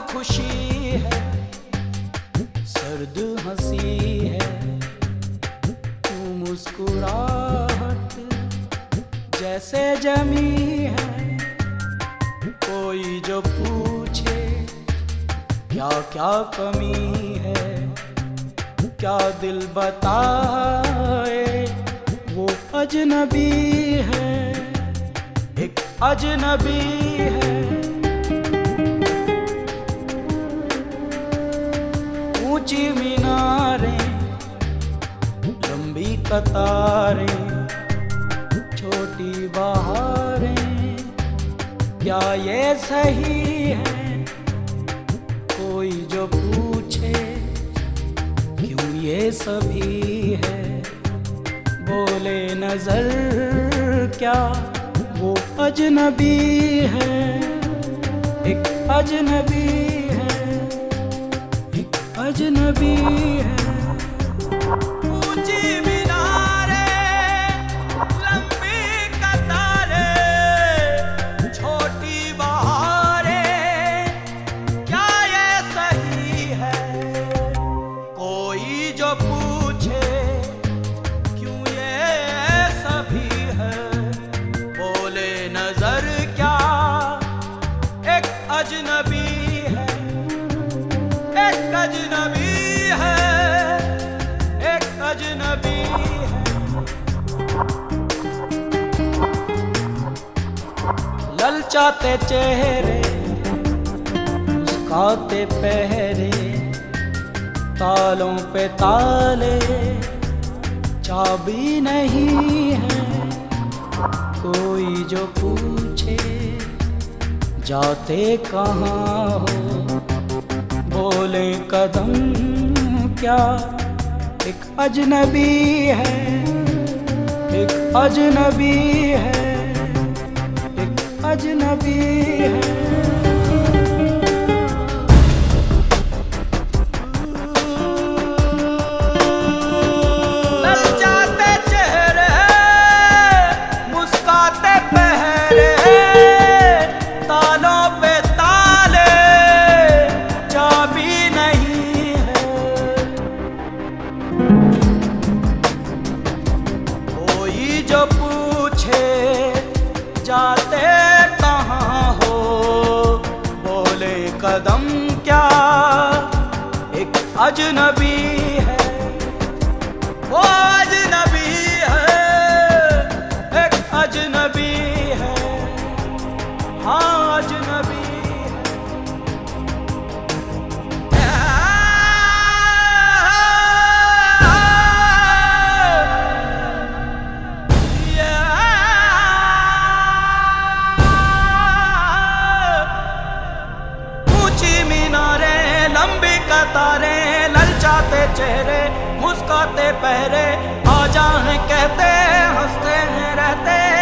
खुशी है, सर्द हंसी है, तू मुस्कुराहट जैसे जमी है। कोई जो पूछे क्या क्या कमी है, क्या दिल बताए वो अजनबी है, एक अजनबी है। ऊंची मीनारें, लंबी कतारें, छोटी बहारें, क्या ये सही है? कोई जो पूछे क्यों ये सभी है, बोले नजर क्या वो अजनबी है, एक अजनबी है, एक अजनबी है। ऊंची मीनारें, लंबी कतारें, छोटी बहारें, क्या ये सही है? कोई जो पूछे क्यों ये सभी है, बोले नजर क्या एक अजनबी है, एक अजनबी है, एक अजनबी है। ललचाते चेहरे, मुस्काते पहरे, तालों पे ताले, चाबी नहीं है। कोई जो पूछे जाते कहाँ हो, बोले कदम क्या एक अजनबी है, एक अजनबी है, एक अजनबी है। ललचाते चेहरे, मुस्काते पहरे, तालों पे ताले, चाबी नहीं है। कोई जो पूछे जाते कहाँ हो, बोले कदम क्या एक अजनबी है, वो अजनबी है, एक अजनबी है, हाँ अजनबी कतारें, ललचाते चेहरे, मुस्काते पहरे, आ जाने कहते हंसते हैं रहते।